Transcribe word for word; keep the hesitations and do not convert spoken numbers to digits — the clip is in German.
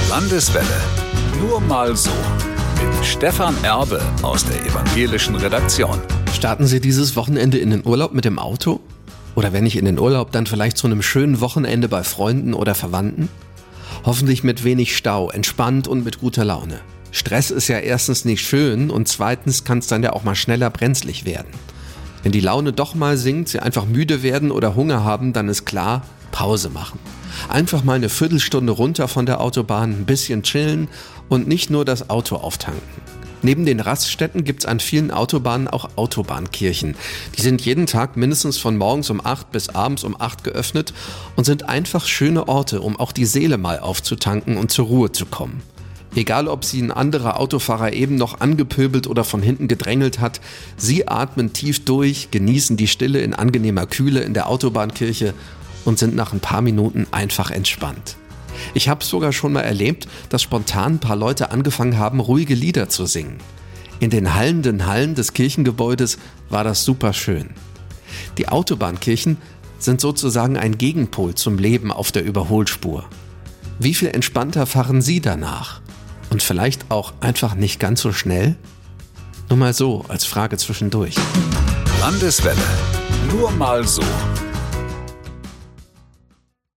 Landeswelle. Nur mal so. Mit Stefan Erbe aus der evangelischen Redaktion. Starten Sie dieses Wochenende in den Urlaub mit dem Auto? Oder wenn nicht in den Urlaub, dann vielleicht zu einem schönen Wochenende bei Freunden oder Verwandten? Hoffentlich mit wenig Stau, entspannt und mit guter Laune. Stress ist ja erstens nicht schön und zweitens kann es dann ja auch mal schneller brenzlig werden. Wenn die Laune doch mal sinkt, Sie einfach müde werden oder Hunger haben, dann ist klar, Pause machen. Einfach mal eine Viertelstunde runter von der Autobahn, ein bisschen chillen und nicht nur das Auto auftanken. Neben den Raststätten gibt's an vielen Autobahnen auch Autobahnkirchen. Die sind jeden Tag mindestens von morgens um acht bis abends um acht geöffnet und sind einfach schöne Orte, um auch die Seele mal aufzutanken und zur Ruhe zu kommen. Egal, ob Sie ein anderer Autofahrer eben noch angepöbelt oder von hinten gedrängelt hat, Sie atmen tief durch, genießen die Stille in angenehmer Kühle in der Autobahnkirche und sind nach ein paar Minuten einfach entspannt. Ich habe sogar schon mal erlebt, dass spontan ein paar Leute angefangen haben, ruhige Lieder zu singen. In den hallenden Hallen des Kirchengebäudes war das super schön. Die Autobahnkirchen sind sozusagen ein Gegenpol zum Leben auf der Überholspur. Wie viel entspannter fahren Sie danach? Und vielleicht auch einfach nicht ganz so schnell? Nur mal so als Frage zwischendurch. Landeswelle. Nur mal so.